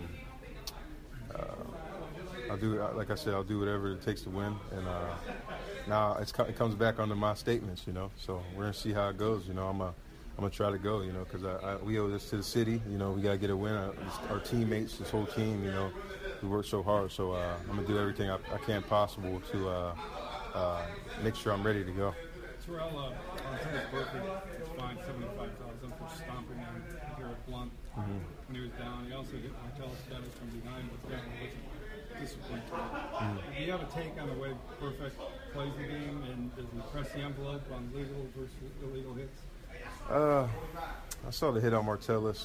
I'll do whatever it takes to win. And now it comes back under my statements, So we're gonna see how it goes. I'm gonna try to go, because we owe this to the city. We gotta get a win. Our teammates, this whole team, we work so hard. So I'm gonna do everything I can possible to make sure I'm ready to go. Terrell, Thomas Berkeley was fined $75,000 for stomping on Garrett Blunt when he was down. He also hit Martellus Bennett from behind, but that wasn't disciplined. Do you have a take on the way Perfect plays the game, and does he press the envelope on legal versus illegal hits? I saw the hit on Martellus.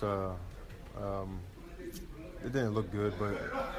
It didn't look good, but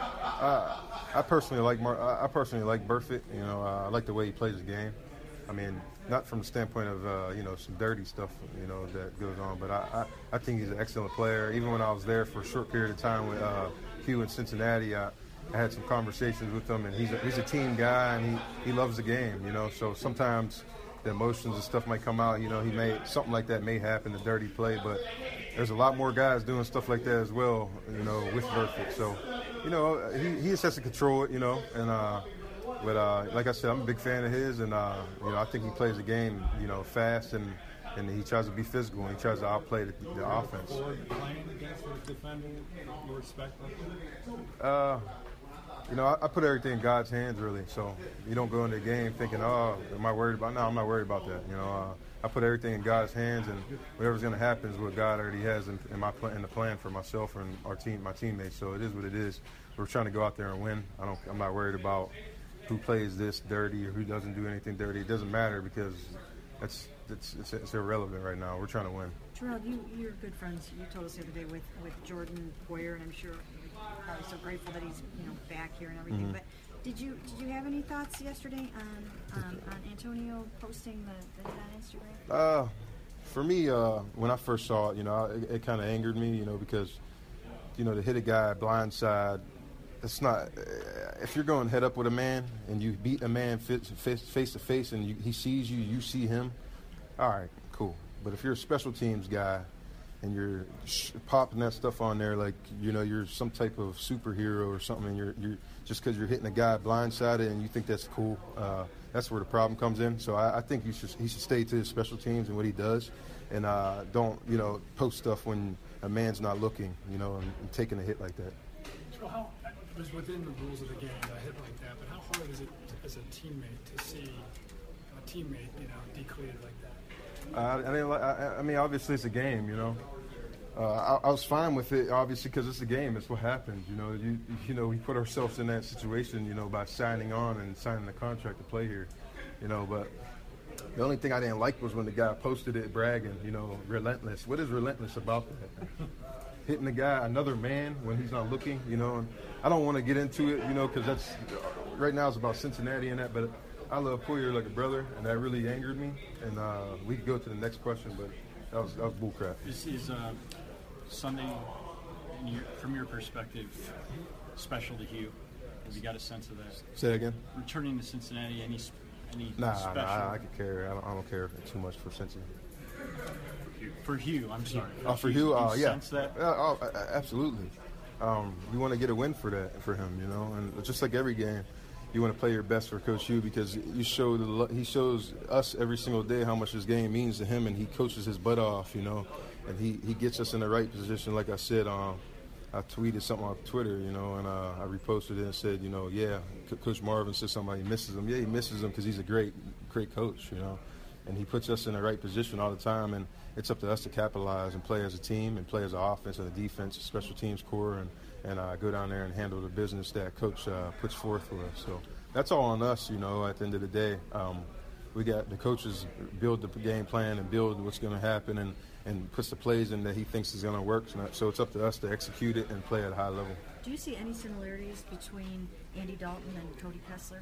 I personally like Burfict. I like the way he plays the game. I mean, not from the standpoint of some dirty stuff that goes on, but I think he's an excellent player. Even when I was there for a short period of time with Hugh in Cincinnati, I had some conversations with him, and he's a team guy, and he loves the game. So sometimes the emotions and stuff might come out. Something like that may happen, the dirty play, but there's a lot more guys doing stuff like that as well. With Burfict. So he just has to control it. But like I said, I'm a big fan of his, and I think he plays the game, fast, and he tries to be physical, and he tries to outplay the offense. Playing against a defender you respect? I put everything in God's hands, really. So you don't go into the game thinking, "Oh, am I worried about?" No, I'm not worried about that. I put everything in God's hands, and whatever's going to happen is what God already has in the plan for myself and my teammates. So it is what it is. We're trying to go out there and win. I'm not worried about who plays this dirty or who doesn't do anything dirty. It doesn't matter because it's irrelevant right now. We're trying to win. Terrell, you're good friends. You told us the other day with Jordan Poyer, and I'm sure you're probably so grateful that he's back here and everything. But did you have any thoughts yesterday on Antonio posting the hit on Instagram? For me, when I first saw it, it kind of angered me, because to hit a guy blindside. It's not. If you're going head up with a man and you beat a man face to face and he sees you, you see him. All right, cool. But if you're a special teams guy and you're popping that stuff on there like you're some type of superhero or something, and you're just because you're hitting a guy blindsided and you think that's cool, that's where the problem comes in. So I think he should stay to his special teams and what he does, and don't post stuff when a man's not looking, and taking a hit like that. So how? It was within the rules of the game, a hit like that, but how hard is it as a teammate to see a teammate, declared like that? I mean, obviously it's a game, I was fine with it, obviously, because it's a game. It's what happens, we put ourselves in that situation, by signing on and signing the contract to play here, but the only thing I didn't like was when the guy posted it bragging, relentless. What is relentless about that? Hitting the guy, another man, when he's not looking, and I don't want to get into it, because that's right now it's about Cincinnati and that, but I love Poyer like a brother, and that really angered me. And we could go to the next question, but that was bullcrap. Is Sunday, from your perspective, special to Hugh? Have you got a sense of that? Say that again? Returning to Cincinnati, any Nah, special? I could care. I don't care too much for Cincinnati. For Hugh, I'm sorry. For Hugh, yeah. Sense that? Absolutely. We want to get a win for him, and just like every game, you want to play your best for Coach Hugh because he shows us every single day how much this game means to him, and he coaches his butt off, you know, and he gets us in the right position. Like I said, I tweeted something on Twitter, you know, and I reposted it and said, you know, Coach Marvin said somebody misses him. Yeah, he misses him because he's a great coach, you know, and he puts us in the right position all the time, and it's up to us to capitalize and play as a team and play as an offense and a defense, special teams core, and go down there and handle the business that Coach puts forth for us. So that's all on us, you know, at the end of the day. We got the coaches build the game plan and build what's going to happen and puts the plays in that he thinks is going to work. So it's up to us to execute it and play at a high level. Do you see any similarities between Andy Dalton and Cody Kessler?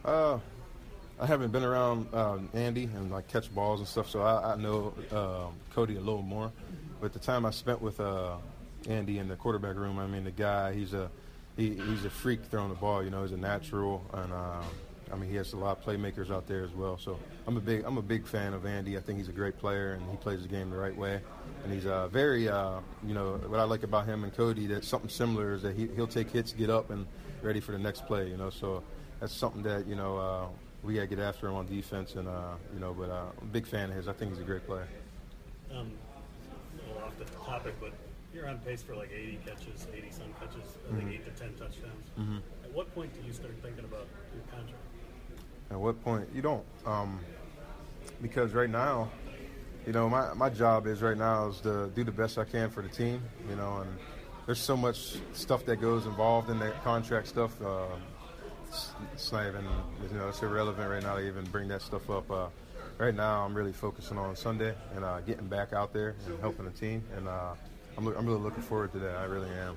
I haven't been around Andy and like catch balls and stuff, so I know Cody a little more. But the time I spent with Andy in the quarterback room, I mean, the guy, he's a freak throwing the ball. You know, he's a natural, and I mean, he has a lot of playmakers out there as well. So I'm a big fan of Andy. I think he's a great player, and he plays the game the right way. And he's very, you know, what I like about him and Cody, that's something similar, is that he'll take hits, get up, and ready for the next play. You know, so that's something that, you know, we got to get after him on defense, and you know, but I'm a big fan of his. I think he's a great player. A little off the topic, but you're on pace for like 80 some catches, I think 8 to 10 touchdowns. Mm-hmm. At what point do you start thinking about your contract? At what point? You don't. Because right now, you know, my job is right now is to do the best I can for the team, you know, and there's so much stuff that goes involved in that contract stuff. It's not even, you know, it's irrelevant right now to even bring that stuff up. Right now, I'm really focusing on Sunday and getting back out there and helping the team, and I'm really looking forward to that. I really am.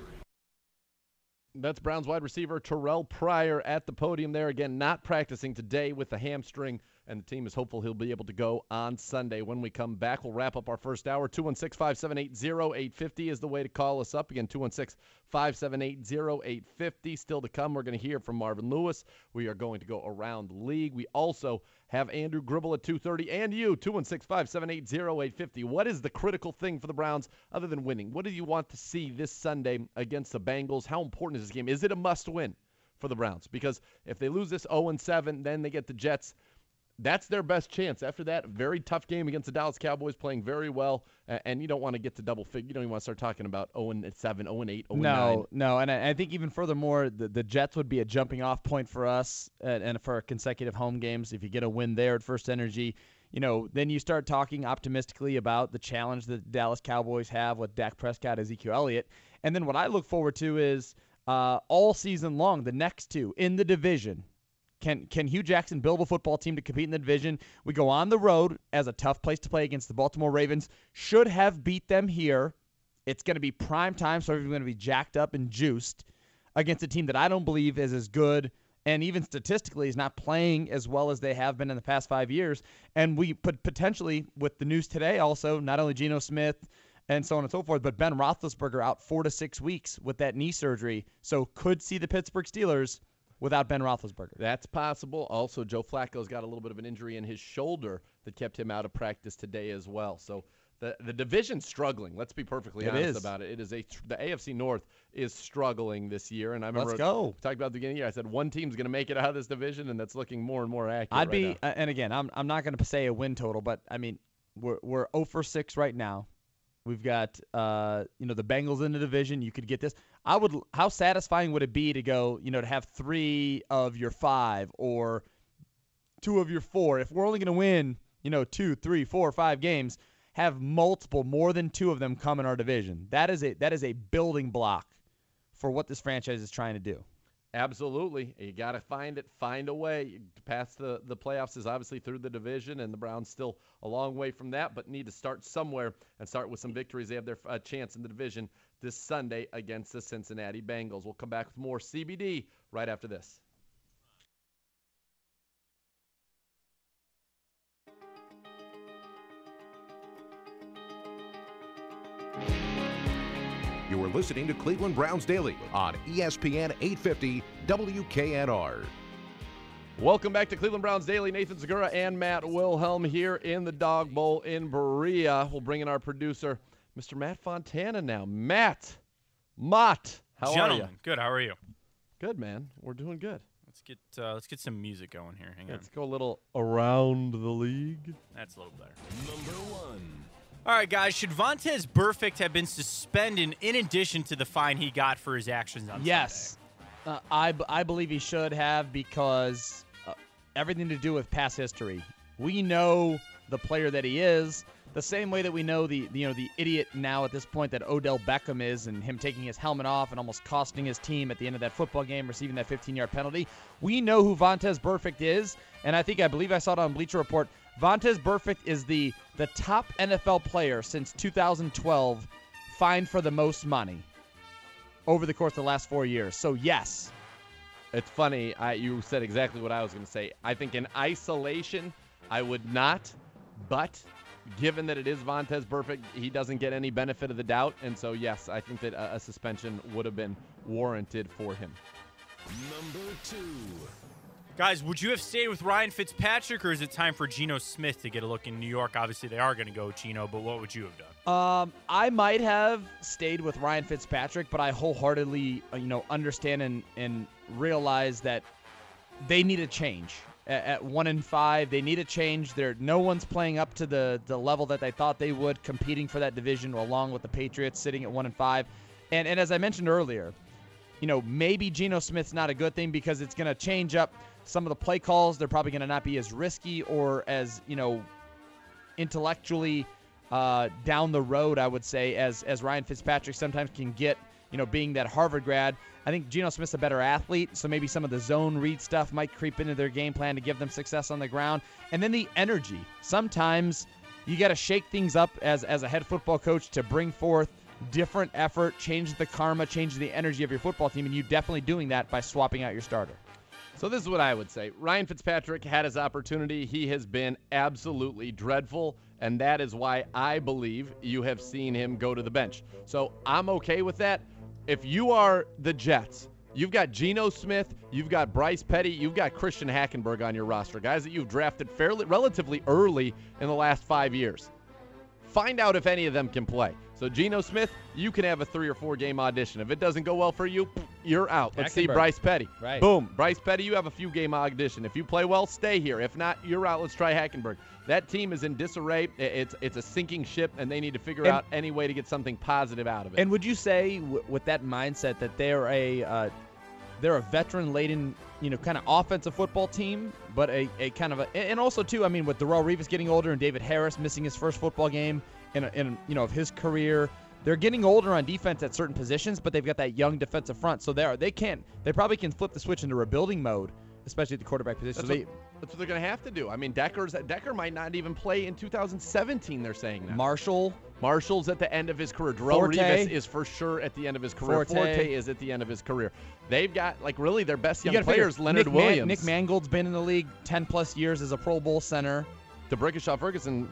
That's Browns wide receiver Terrell Pryor at the podium there. Again, not practicing today with the hamstring, and the team is hopeful he'll be able to go on Sunday. When we come back, we'll wrap up our first hour. 216-578-0850 is the way to call us up. Again, 216-578-0850. Still to come, we're going to hear from Marvin Lewis. We are going to go around the league. We also have Andrew Gribble at 2:30, and you, 216-578-0850. What is the critical thing for the Browns other than winning? What do you want to see this Sunday against the Bengals? How important is this game? Is it a must-win for the Browns? Because if they lose this 0-7, then they get the Jets. That's their best chance. After that, very tough game against the Dallas Cowboys, playing very well, and you don't want to get to double figure. You don't even want to start talking about 0-7, 0-8, 0-9. No, and I think even furthermore, the Jets would be a jumping-off point for us and for consecutive home games. If you get a win there at First Energy, you know, then you start talking optimistically about the challenge that the Dallas Cowboys have with Dak Prescott, Ezekiel Elliott. And then what I look forward to is all season long, the next two in the division. Can Hugh Jackson build a football team to compete in the division? We go on the road as a tough place to play against the Baltimore Ravens. Should have beat them here. It's going to be prime time, so everyone's going to be jacked up and juiced against a team that I don't believe is as good and even statistically is not playing as well as they have been in the past 5 years. And we potentially, with the news today also, not only Geno Smith and so on and so forth, but Ben Roethlisberger out 4 to 6 weeks with that knee surgery. So could see the Pittsburgh Steelers without Ben Roethlisberger. That's possible. Also, Joe Flacco's got a little bit of an injury in his shoulder that kept him out of practice today as well. So the division's struggling. Let's be perfectly honest about it. It is the AFC North is struggling this year. And I remember we talked about at the beginning of the year, I said one team's going to make it out of this division, and that's looking more and more accurate. I'd be, and again, I'm not going to say a win total, but I mean, we're 0-6 right now. We've got, the Bengals in the division. You could get this. How satisfying would it be to go, to have 3 of your 5 or 2 of your 4? If we're only going to win, 2, 3, 4, 5 games, have multiple, more than 2 of them come in our division. That is a building block for what this franchise is trying to do. Absolutely. You got to find a way. Past the playoffs is obviously through the division, and the Browns still a long way from that, but need to start somewhere and start with some victories. They have their chance in the division this Sunday against the Cincinnati Bengals. We'll come back with more CBD right after this. You are listening to Cleveland Browns Daily on ESPN 850 WKNR. Welcome back to Cleveland Browns Daily. Nathan Segura and Matt Wilhelm here in the Dog Bowl in Berea. We'll bring in our producer, Mr. Matt Fontana now. Mott, how are you? Good, how are you? Good, man. We're doing good. Let's get some music going here. Hang on. Let's go a little around the league. That's a little better. Number 1. All right, guys. Should Vontaze Burfict have been suspended in addition to the fine he got for his actions on Yes. I believe he should have because everything to do with past history. We know the player that he is the same way that we know the idiot now at this point that Odell Beckham is, and him taking his helmet off and almost costing his team at the end of that football game, receiving that 15-yard penalty. We know who Vontaze Burfict is, and I believe I saw it on Bleacher Report. Vontaze Burfict is the top NFL player since 2012 fined for the most money over the course of the last 4 years. So, yes. It's funny. You said exactly what I was going to say. I think in isolation, I would not, but given that it is Vontaze Burfict, he doesn't get any benefit of the doubt. And so, yes, I think that a suspension would have been warranted for him. Number 2. Guys, would you have stayed with Ryan Fitzpatrick, or is it time for Geno Smith to get a look in New York? Obviously, they are going to go Geno, but what would you have done? I might have stayed with Ryan Fitzpatrick, but I wholeheartedly, understand and realize that they need a change. At 1-5, they need a change. No one's playing up to the level that they thought they would, competing for that division along with the Patriots sitting at 1-5. And as I mentioned earlier, maybe Geno Smith's not a good thing because it's going to change up some of the play calls. They're probably going to not be as risky or as, intellectually down the road, I would say, as Ryan Fitzpatrick sometimes can get, being that Harvard grad. I think Geno Smith's a better athlete, so maybe some of the zone read stuff might creep into their game plan to give them success on the ground. And then the energy. Sometimes you got to shake things up as a head football coach to bring forth different effort, change the karma, change the energy of your football team, and you're definitely doing that by swapping out your starter. So this is what I would say. Ryan Fitzpatrick had his opportunity. He has been absolutely dreadful, and that is why I believe you have seen him go to the bench. So I'm okay with that. If you are the Jets, you've got Geno Smith, you've got Bryce Petty, you've got Christian Hackenberg on your roster, guys that you've drafted relatively early in the last 5 years. Find out if any of them can play. So Geno Smith, you can have a 3 or 4 game audition. If it doesn't go well for you, you're out. Let's see Bryce Petty. Right. Boom. Bryce Petty, you have a few game audition. If you play well, stay here. If not, you're out. Let's try Hackenberg. That team is in disarray. It's a sinking ship, and they need to figure out any way to get something positive out of it. And would you say, with that mindset, that they're a veteran-laden, kind of offensive football team, but a kind of and also too, I mean, with Darrelle Revis getting older and David Harris missing his first football game in of his career, they're getting older on defense at certain positions, but they've got that young defensive front, so they probably can flip the switch into rebuilding mode, especially at the quarterback position. That's what they're going to have to do. I mean, Decker might not even play in 2017, they're saying now. Marshall's at the end of his career. Darrelle Revis is for sure at the end of his career. Forte is at the end of his career. They've got, really, their best young players, Leonard Williams. Nick Mangold's been in the league 10-plus years as a Pro Bowl center. DeBrickashaw Ferguson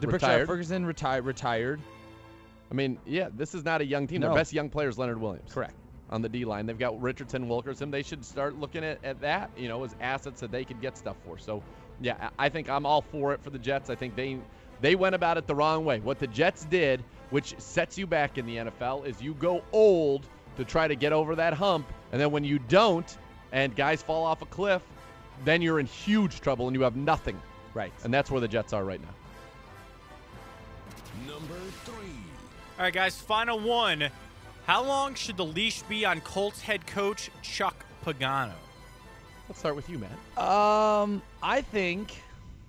retired. I mean, yeah, this is not a young team. No. Their best young player is Leonard Williams. Correct. On the D-line. They've got Richardson, Wilkerson. They should start looking at that, as assets that they could get stuff for. So, yeah, I think I'm all for it for the Jets. I think they went about it the wrong way. What the Jets did, which sets you back in the NFL, is you go old to try to get over that hump, and then when you don't and guys fall off a cliff, then you're in huge trouble and you have nothing. Right. And that's where the Jets are right now. Number 3. All right, guys, final one. How long should the leash be on Colts head coach Chuck Pagano? Let's start with you, Matt. I think,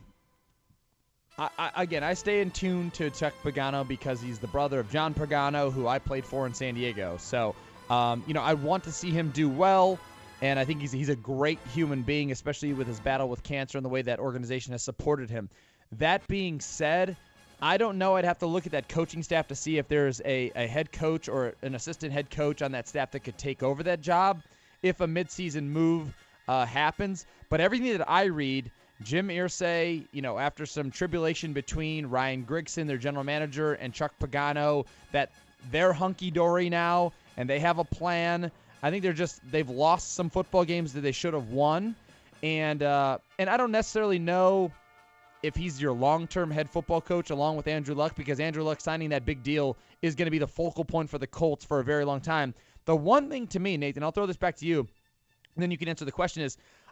I stay in tune to Chuck Pagano because he's the brother of John Pagano, who I played for in San Diego. So, I want to see him do well, and I think he's a great human being, especially with his battle with cancer and the way that organization has supported him. That being said, I don't know. I'd have to look at that coaching staff to see if there's a head coach or an assistant head coach on that staff that could take over that job if a midseason move happens. But everything that I read, Jim Irsay, after some tribulation between Ryan Grigson, their general manager, and Chuck Pagano, that they're hunky-dory now and they have a plan. I think they've lost some football games that they should have won. And I don't necessarily know if he's your long-term head football coach along with Andrew Luck, because Andrew Luck signing that big deal is going to be the focal point for the Colts for a very long time. The one thing to me, Nathan, I'll throw this back to you, and then you can answer the question, is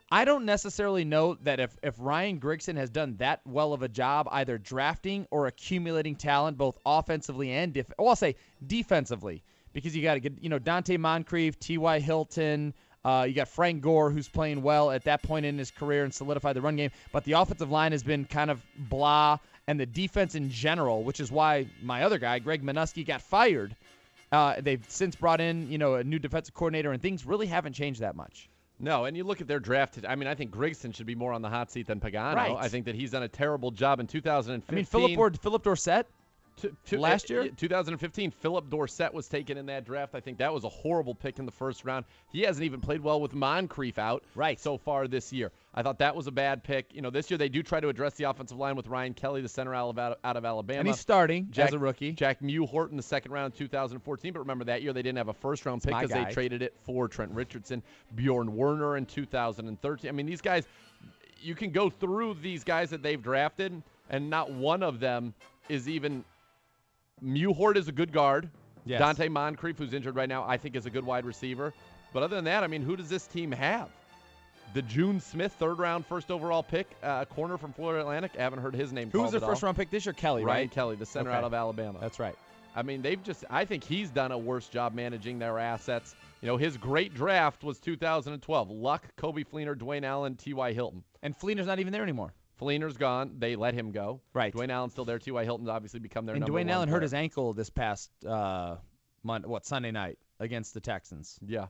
I don't necessarily know that if Ryan Grigson has done that well of a job either drafting or accumulating talent both offensively and I'll say defensively, because you got to get Dante Moncrief, T.Y. Hilton. You got Frank Gore, who's playing well at that point in his career and solidified the run game. But the offensive line has been kind of blah, and the defense in general, which is why my other guy, Greg Minuski, got fired. They've since brought in a new defensive coordinator, and things really haven't changed that much. No, and you look at their draft. I mean, I think Grigson should be more on the hot seat than Pagano. Right. I think that he's done a terrible job in 2015. I mean, Philip Dorsett last year? 2015, Philip Dorsett was taken in that draft. I think that was a horrible pick in the first round. He hasn't even played well with Moncrief out so far this year. I thought that was a bad pick. This year they do try to address the offensive line with Ryan Kelly, the center out of Alabama. And he's starting as a rookie. Jack Mewhort in the second round of 2014. But remember, that year they didn't have a first-round pick because they traded it for Trent Richardson. Bjorn Werner in 2013. I mean, these guys, you can go through these guys that they've drafted, and not one of them is even – Mewhort is a good guard. Yes. Dante Moncrief, who's injured right now, I think is a good wide receiver. But other than that, I mean, who does this team have? The June Smith, third-round, first overall pick, corner from Florida Atlantic. I haven't heard his name Who called was their first-round pick this year? Kelly, right? Ryan Kelly, the center out of Alabama. That's right. I mean, I think he's done a worse job managing their assets. His great draft was 2012. Luck, Kobe Fleener, Dwayne Allen, T.Y. Hilton. And Fleener's not even there anymore. Fleener's gone. They let him go. Right. Dwayne Allen's still there. T.Y. Hilton's obviously become their number one. And Dwayne Allen hurt player. his ankle this past Sunday night against the Texans. Yeah.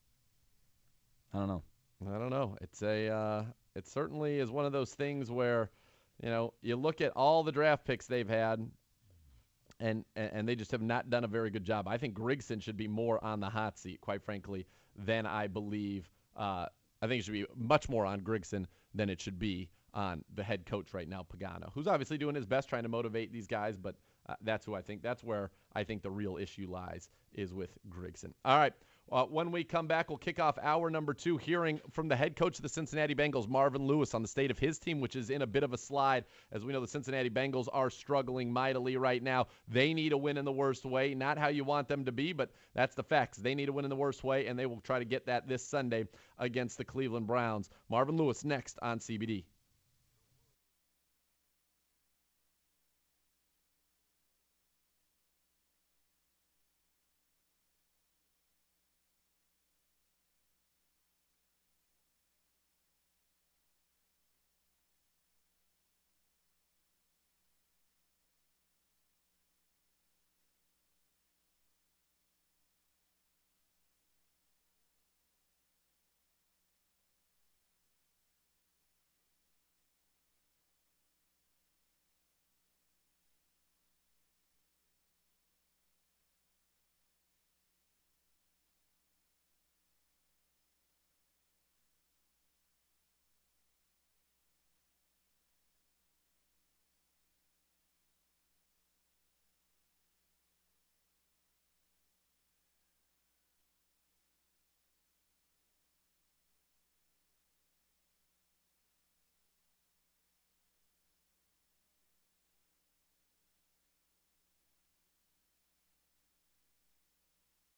I don't know. It certainly is one of those things where, you look at all the draft picks they've had, and they just have not done a very good job. I think Grigson should be more on the hot seat, quite frankly, than I believe. I think it should be much more on Grigson than it should be on the head coach right now, Pagano, who's obviously doing his best trying to motivate these guys, but that's where I think the real issue lies, is with Grigson. All right. When we come back, we'll kick off hour number 2 hearing from the head coach of the Cincinnati Bengals, Marvin Lewis, on the state of his team, which is in a bit of a slide. As we know, the Cincinnati Bengals are struggling mightily right now. They need a win in the worst way. Not how you want them to be, but that's the facts. They need a win in the worst way, and they will try to get that this Sunday against the Cleveland Browns. Marvin Lewis next on CBD.